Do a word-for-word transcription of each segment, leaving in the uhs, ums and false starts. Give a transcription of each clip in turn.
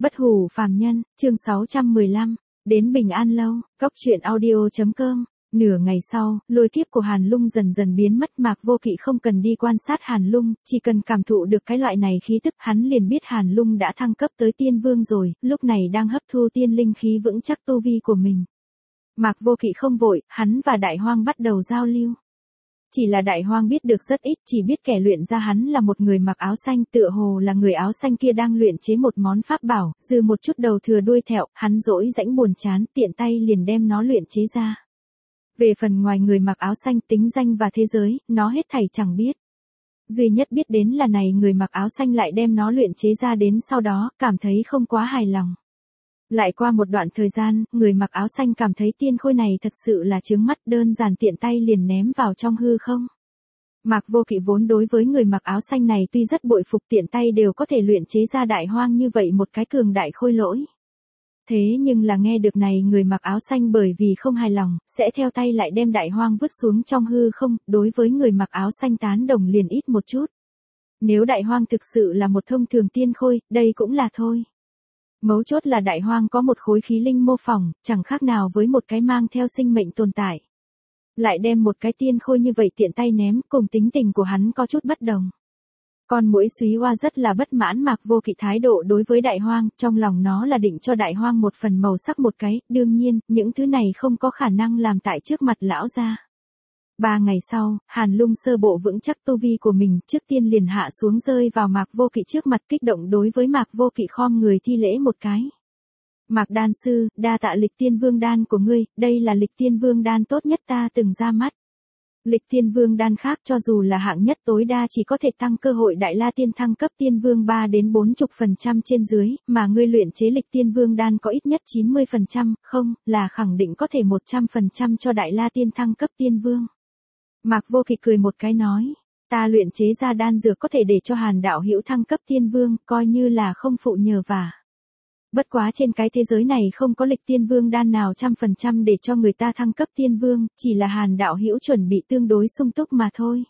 Bất hủ phàm nhân, chương sáu trăm mười lăm, đến Bình An Lâu, góc truyện audio.com. Nửa ngày sau, lôi kiếp của Hàn Lung dần dần biến mất. Mạc Vô Kỵ không cần đi quan sát Hàn Lung, chỉ cần cảm thụ được cái loại này khí tức, hắn liền biết Hàn Lung đã thăng cấp tới tiên vương rồi, lúc này đang hấp thu tiên linh khí vững chắc tu vi của mình. Mạc Vô Kỵ không vội, hắn và Đại Hoang bắt đầu giao lưu. Chỉ là Đại Hoang biết được rất ít, chỉ biết kẻ luyện ra hắn là một người mặc áo xanh, tựa hồ là người áo xanh kia đang luyện chế một món pháp bảo, dư một chút đầu thừa đuôi thẹo, hắn dỗi rãnh buồn chán, tiện tay liền đem nó luyện chế ra. Về phần ngoài người mặc áo xanh, tính danh và thế giới, nó hết thảy chẳng biết. Duy nhất biết đến là này người mặc áo xanh lại đem nó luyện chế ra, đến sau đó, cảm thấy không quá hài lòng. Lại qua một đoạn thời gian, người mặc áo xanh cảm thấy tiên khôi này thật sự là chướng mắt, đơn giản tiện tay liền ném vào trong hư không. Mạc Vô Kỵ vốn đối với người mặc áo xanh này tuy rất bội phục, tiện tay đều có thể luyện chế ra Đại Hoang như vậy một cái cường đại khôi lỗi. Thế nhưng là nghe được này người mặc áo xanh bởi vì không hài lòng, sẽ theo tay lại đem Đại Hoang vứt xuống trong hư không, đối với người mặc áo xanh tán đồng liền ít một chút. Nếu Đại Hoang thực sự là một thông thường tiên khôi, đây cũng là thôi. Mấu chốt là Đại Hoang có một khối khí linh mô phỏng, chẳng khác nào với một cái mang theo sinh mệnh tồn tại. Lại đem một cái tiên khôi như vậy tiện tay ném, cùng tính tình của hắn có chút bất đồng. Con muỗi Súy Hoa rất là bất mãn Mạc Vô Kỵ thái độ đối với Đại Hoang, trong lòng nó là định cho Đại Hoang một phần màu sắc một cái, đương nhiên, những thứ này không có khả năng làm tại trước mặt lão gia. Ba ngày sau, Hàn Lung sơ bộ vững chắc tu vi của mình, trước tiên liền hạ xuống rơi vào Mạc Vô Kỵ trước mặt, kích động đối với Mạc Vô Kỵ khom người thi lễ một cái. Mạc đan sư, đa tạ Lịch Tiên Vương đan của ngươi, đây là Lịch Tiên Vương đan tốt nhất ta từng ra mắt. Lịch Tiên Vương đan khác cho dù là hạng nhất tối đa chỉ có thể tăng cơ hội Đại La Tiên thăng cấp Tiên Vương ba đến bốn mươi phần trăm trên dưới, mà ngươi luyện chế Lịch Tiên Vương đan có ít nhất chín mươi phần trăm, không, là khẳng định có thể một trăm phần trăm cho Đại La Tiên thăng cấp Tiên Vương. Mạc Vô Kỵ cười một cái nói, ta luyện chế ra đan dược có thể để cho Hàn đạo hữu thăng cấp Tiên Vương, coi như là không phụ nhờ vả. Bất quá trên cái thế giới này không có Lịch Tiên Vương đan nào trăm phần trăm để cho người ta thăng cấp Tiên Vương, chỉ là Hàn đạo hữu chuẩn bị tương đối sung túc mà thôi.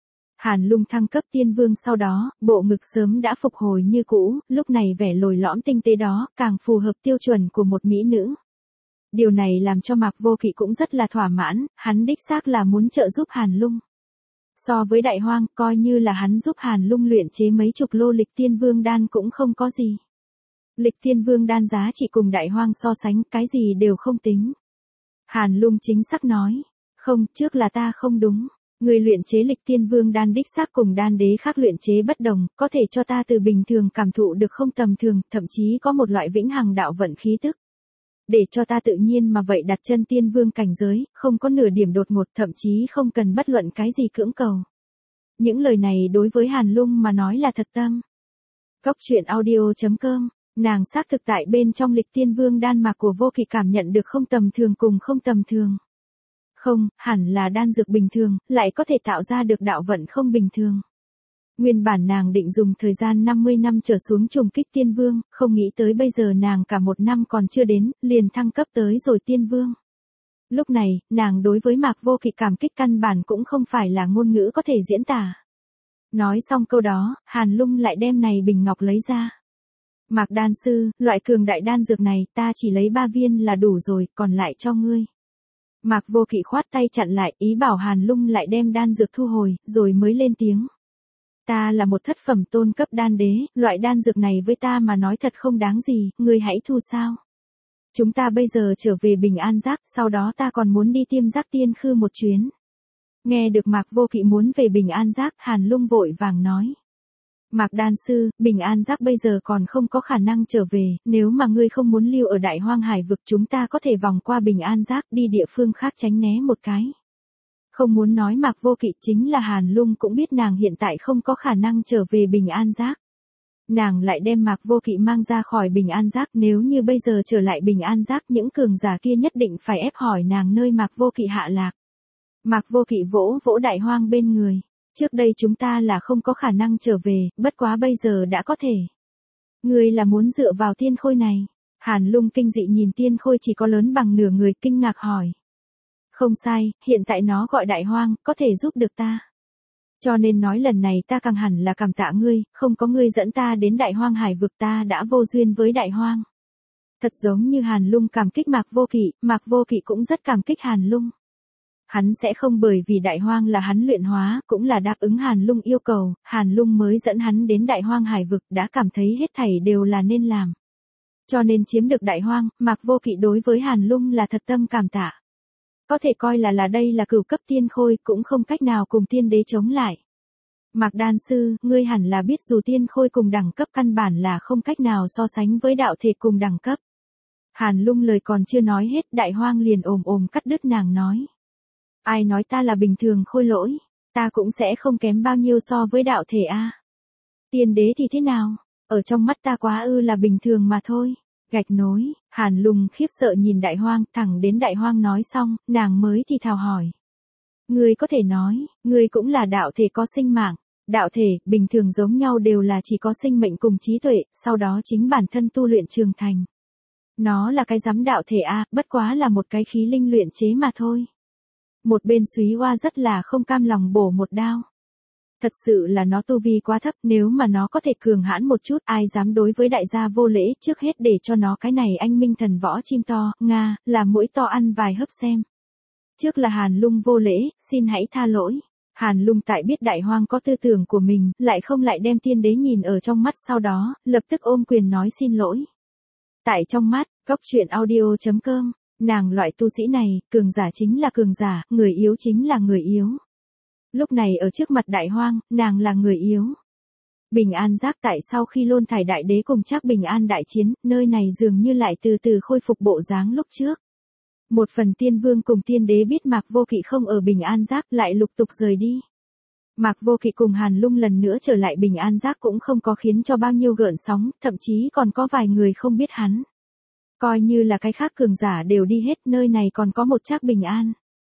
Hàn Lung thăng cấp Tiên Vương sau đó, bộ ngực sớm đã phục hồi như cũ, lúc này vẻ lồi lõm tinh tế đó, càng phù hợp tiêu chuẩn của một mỹ nữ. Điều này làm cho Mạc Vô Kỵ cũng rất là thỏa mãn, hắn đích xác là muốn trợ giúp Hàn Lung. So với Đại Hoang, coi như là hắn giúp Hàn Lung luyện chế mấy chục lô Lịch Tiên Vương đan cũng không có gì. Lịch Tiên Vương đan giá chỉ cùng Đại Hoang so sánh, cái gì đều không tính. Hàn Lung chính xác nói, không, trước là ta không đúng. Người luyện chế Lịch Tiên Vương đan đích xác cùng đan đế khác luyện chế bất đồng, có thể cho ta từ bình thường cảm thụ được không tầm thường, thậm chí có một loại vĩnh hằng đạo vận khí tức. Để cho ta tự nhiên mà vậy đặt chân Tiên Vương cảnh giới, không có nửa điểm đột ngột, thậm chí không cần bất luận cái gì cưỡng cầu. Những lời này đối với Hàn Lung mà nói là thật tâm. Góc truyện audio.com, nàng xác thực tại bên trong Lịch Tiên Vương đan mạc của Vô Kỵ cảm nhận được không tầm thường cùng không tầm thường. Không, hẳn là đan dược bình thường, lại có thể tạo ra được đạo vận không bình thường. Nguyên bản nàng định dùng thời gian năm mươi năm trở xuống trùng kích Tiên Vương, không nghĩ tới bây giờ nàng cả một năm còn chưa đến, liền thăng cấp tới rồi Tiên Vương. Lúc này, nàng đối với Mạc Vô Kỵ cảm kích căn bản cũng không phải là ngôn ngữ có thể diễn tả. Nói xong câu đó, Hàn Lung lại đem này bình ngọc lấy ra. Mạc đan sư, loại cường đại đan dược này, ta chỉ lấy ba viên là đủ rồi, còn lại cho ngươi. Mạc Vô Kỵ khoát tay chặn lại, ý bảo Hàn Lung lại đem đan dược thu hồi, rồi mới lên tiếng. Ta là một thất phẩm tôn cấp đan đế, loại đan dược này với ta mà nói thật không đáng gì, ngươi hãy thu sao. Chúng ta bây giờ trở về Bình An Giác, sau đó ta còn muốn đi Tiêm Giác Tiên Khư một chuyến. Nghe được Mạc Vô Kỵ muốn về Bình An Giác, Hàn Lung vội vàng nói. Mạc đan sư, Bình An Giác bây giờ còn không có khả năng trở về, nếu mà ngươi không muốn lưu ở Đại Hoang Hải vực chúng ta có thể vòng qua Bình An Giác đi địa phương khác tránh né một cái. Không muốn nói Mạc Vô Kỵ chính là Hàn Lung cũng biết nàng hiện tại không có khả năng trở về Bình An Giác. Nàng lại đem Mạc Vô Kỵ mang ra khỏi Bình An Giác, nếu như bây giờ trở lại Bình An Giác những cường giả kia nhất định phải ép hỏi nàng nơi Mạc Vô Kỵ hạ lạc. Mạc Vô Kỵ vỗ vỗ Đại Hoang bên người. Trước đây chúng ta là không có khả năng trở về, bất quá bây giờ đã có thể. Ngươi là muốn dựa vào tiên khôi này. Hàn Lung kinh dị nhìn tiên khôi chỉ có lớn bằng nửa người, kinh ngạc hỏi. Không sai, hiện tại nó gọi Đại Hoang, có thể giúp được ta. Cho nên nói lần này ta càng hẳn là cảm tạ ngươi, không có ngươi dẫn ta đến đại hoang hải vực ta đã vô duyên với đại hoang. Thật giống như Hàn Lung cảm kích Mạc Vô Kỵ, Mạc Vô Kỵ cũng rất cảm kích Hàn Lung. Hắn sẽ không bởi vì đại hoang là hắn luyện hóa, cũng là đáp ứng Hàn Lung yêu cầu, Hàn Lung mới dẫn hắn đến đại hoang hải vực đã cảm thấy hết thảy đều là nên làm. Cho nên chiếm được đại hoang, Mạc Vô Kỵ đối với Hàn Lung là thật tâm cảm tạ. Có thể coi là là đây là cửu cấp tiên khôi, cũng không cách nào cùng tiên đế chống lại. Mạc Đan Sư, ngươi hẳn là biết dù tiên khôi cùng đẳng cấp căn bản là không cách nào so sánh với đạo thể cùng đẳng cấp. Hàn Lung lời còn chưa nói hết, đại hoang liền ồm ồm cắt đứt nàng nói. Ai nói ta là bình thường khôi lỗi, ta cũng sẽ không kém bao nhiêu so với đạo thể a. Tiên đế thì thế nào, ở trong mắt ta quá ư là bình thường mà thôi. Gạch nối, Hàn Lung khiếp sợ nhìn đại hoang, thẳng đến đại hoang nói xong, nàng mới thì thào hỏi. Ngươi có thể nói, ngươi cũng là đạo thể có sinh mạng. Đạo thể, bình thường giống nhau đều là chỉ có sinh mệnh cùng trí tuệ, sau đó chính bản thân tu luyện trường thành. Nó là cái giám đạo thể a, bất quá là một cái khí linh luyện chế mà thôi. Một bên Súy Hoa rất là không cam lòng bổ một đao. Thật sự là nó tu vi quá thấp, nếu mà nó có thể cường hãn một chút, ai dám đối với đại gia vô lễ, trước hết để cho nó cái này anh minh thần võ chim to, Nga, là mũi to ăn vài hớp xem. Trước là Hàn Lung vô lễ, xin hãy tha lỗi. Hàn Lung tại biết đại hoang có tư tưởng của mình, lại không lại đem tiên đế nhìn ở trong mắt, sau đó, lập tức ôm quyền nói xin lỗi. Tại trong mắt, Cốc Truyện Audio chấm com, nàng loại tu sĩ này, cường giả chính là cường giả, người yếu chính là người yếu. Lúc này ở trước mặt đại hoang, nàng là người yếu. Bình An Giác tại sau khi Lôn Thải Đại Đế cùng Trác Bình An đại chiến, nơi này dường như lại từ từ khôi phục bộ dáng lúc trước. Một phần tiên vương cùng tiên đế biết Mạc Vô Kỵ không ở Bình An Giác lại lục tục rời đi. Mạc Vô Kỵ cùng Hàn Lung lần nữa trở lại Bình An Giác cũng không có khiến cho bao nhiêu gợn sóng, thậm chí còn có vài người không biết hắn. Coi như là cái khác cường giả đều đi hết, nơi này còn có một Trác Bình An.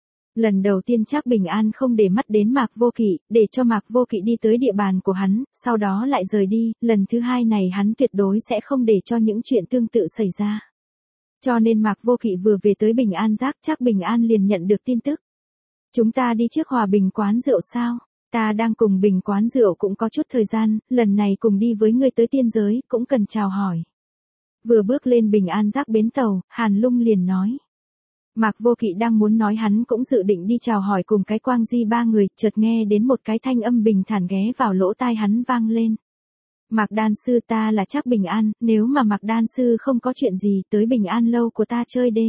Lần đầu tiên Trác Bình An không để mắt đến Mạc Vô Kỵ, để cho Mạc Vô Kỵ đi tới địa bàn của hắn, sau đó lại rời đi, lần thứ hai này hắn tuyệt đối sẽ không để cho những chuyện tương tự xảy ra. Cho nên Mạc Vô Kỵ vừa về tới Bình An Giác, Trác Bình An liền nhận được tin tức. Chúng ta đi trước Hòa Bình quán rượu sao? Ta đang cùng Bình quán rượu cũng có chút thời gian, lần này cùng đi với ngươi tới tiên giới, cũng cần chào hỏi. Vừa bước lên Bình An Giác bến tàu, Hàn Lung liền nói. Mạc Vô Kỵ đang muốn nói hắn cũng dự định đi chào hỏi cùng cái Quang Di ba người, chợt nghe đến một cái thanh âm bình thản ghé vào lỗ tai hắn vang lên. Mạc Đan Sư, ta là Trác Bình An, nếu mà Mạc Đan Sư không có chuyện gì tới Bình An lâu của ta chơi đê.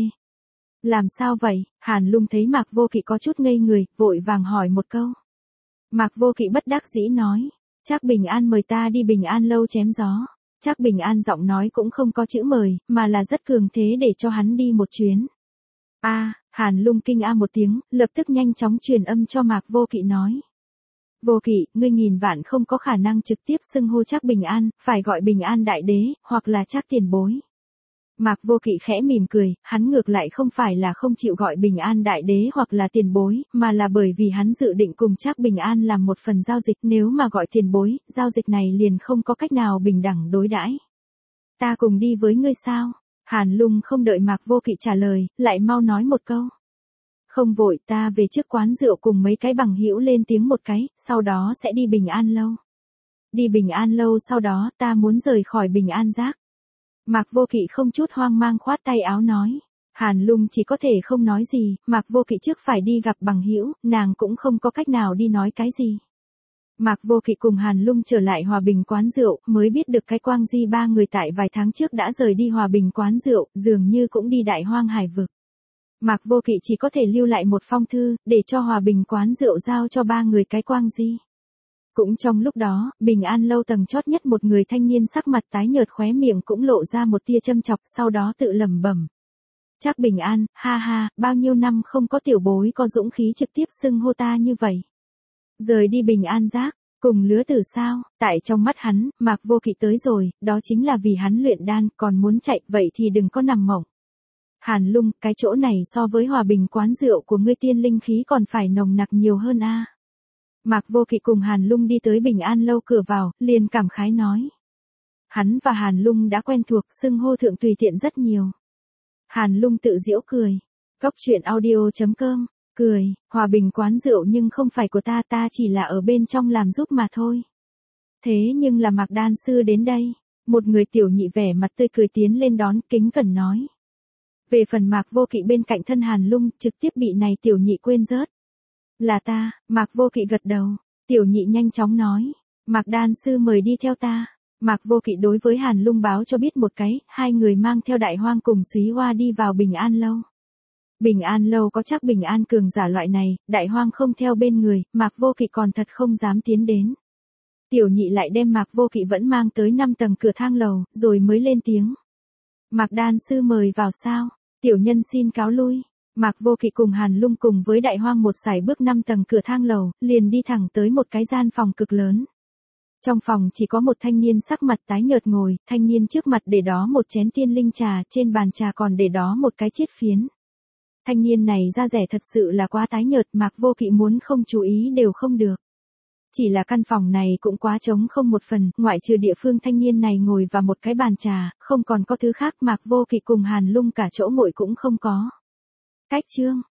Làm sao vậy? Hàn Lung thấy Mạc Vô Kỵ có chút ngây người, vội vàng hỏi một câu. Mạc Vô Kỵ bất đắc dĩ nói, Trác Bình An mời ta đi Bình An lâu chém gió. Trác Bình An giọng nói cũng không có chữ mời, mà là rất cường thế để cho hắn đi một chuyến. A, à, Hàn Lung kinh a một tiếng, lập tức nhanh chóng truyền âm cho Mạc Vô Kỵ nói. Vô Kỵ, ngươi nghìn vạn không có khả năng trực tiếp xưng hô Trác Bình An, phải gọi Bình An đại đế, hoặc là Trác tiền bối. Mạc Vô Kỵ khẽ mỉm cười, hắn ngược lại không phải là không chịu gọi Bình An đại đế hoặc là tiền bối, mà là bởi vì hắn dự định cùng Trác Bình An làm một phần giao dịch, nếu mà gọi tiền bối, giao dịch này liền không có cách nào bình đẳng đối đãi. Ta cùng đi với ngươi sao? Hàn Lung không đợi Mạc Vô Kỵ trả lời, lại mau nói một câu. Không vội, ta về trước quán rượu cùng mấy cái bằng hữu lên tiếng một cái, sau đó sẽ đi Bình An lâu. Đi Bình An lâu sau đó ta muốn rời khỏi Bình An Giác. Mạc Vô Kỵ không chút hoang mang khoát tay áo nói. Hàn Lung chỉ có thể không nói gì, Mạc Vô Kỵ trước phải đi gặp bằng hữu, nàng cũng không có cách nào đi nói cái gì. Mạc Vô Kỵ cùng Hàn Lung trở lại Hòa Bình quán rượu, mới biết được cái Quang Di ba người tại vài tháng trước đã rời đi Hòa Bình quán rượu, dường như cũng đi Đại Hoang Hải vực. Mạc Vô Kỵ chỉ có thể lưu lại một phong thư, để cho Hòa Bình quán rượu giao cho ba người cái Quang Di. Cũng trong lúc đó, Bình An lâu tầng chót nhất một người thanh niên sắc mặt tái nhợt khóe miệng cũng lộ ra một tia châm chọc, sau đó tự lẩm bẩm. Trác Bình An, ha ha, bao nhiêu năm không có tiểu bối có dũng khí trực tiếp xưng hô ta như vậy. Rời đi Bình An Giác, cùng lứa tử sao, tại trong mắt hắn, Mạc Vô Kỵ tới rồi, đó chính là vì hắn luyện đan, còn muốn chạy, vậy thì đừng có nằm mộng. Hàn Lung, cái chỗ này so với Hòa Bình quán rượu của ngươi tiên linh khí còn phải nồng nặc nhiều hơn a. À. Mạc Vô Kỵ cùng Hàn Lung đi tới Bình An lâu cửa vào, liền cảm khái nói. Hắn và Hàn Lung đã quen thuộc, xưng hô thượng tùy tiện rất nhiều. Hàn Lung tự giễu cười. Cốc Truyện Audio chấm com Cười, hòa bình quán rượu nhưng không phải của ta, ta chỉ là ở bên trong làm giúp mà thôi. Thế nhưng là Mạc Đan Sư đến đây. Một người tiểu nhị vẻ mặt tươi cười tiến lên đón, kính cẩn nói. Về phần Mạc Vô Kỵ bên cạnh thân Hàn Lung, trực tiếp bị này tiểu nhị quên rớt. Là ta, Mạc Vô Kỵ gật đầu. Tiểu nhị nhanh chóng nói. Mạc Đan Sư mời đi theo ta. Mạc Vô Kỵ đối với Hàn Lung báo cho biết một cái, hai người mang theo Đại Hoang cùng Súy Hoa đi vào Bình An Lâu. Bình An Lâu có chắc Bình An cường giả loại này, Đại Hoang không theo bên người, Mạc Vô Kỵ còn thật không dám tiến đến. Tiểu nhị lại đem Mạc Vô Kỵ vẫn mang tới năm tầng cửa thang lầu, rồi mới lên tiếng. Mạc Đan Sư mời vào sao? Tiểu nhân xin cáo lui. Mạc Vô Kỵ cùng Hàn Lung cùng với Đại Hoang một sải bước năm tầng cửa thang lầu, liền đi thẳng tới một cái gian phòng cực lớn. Trong phòng chỉ có một thanh niên sắc mặt tái nhợt ngồi, thanh niên trước mặt để đó một chén tiên linh trà, trên bàn trà còn để đó một cái chiết phiến. Thanh niên này da rẻ thật sự là quá tái nhợt, Mạc Vô Kỵ muốn không chú ý đều không được. Chỉ là căn phòng này cũng quá trống không một phần, ngoại trừ địa phương thanh niên này ngồi và một cái bàn trà, không còn có thứ khác, Mạc Vô Kỵ cùng Hàn Lung cả chỗ ngồi cũng không có. Cách chương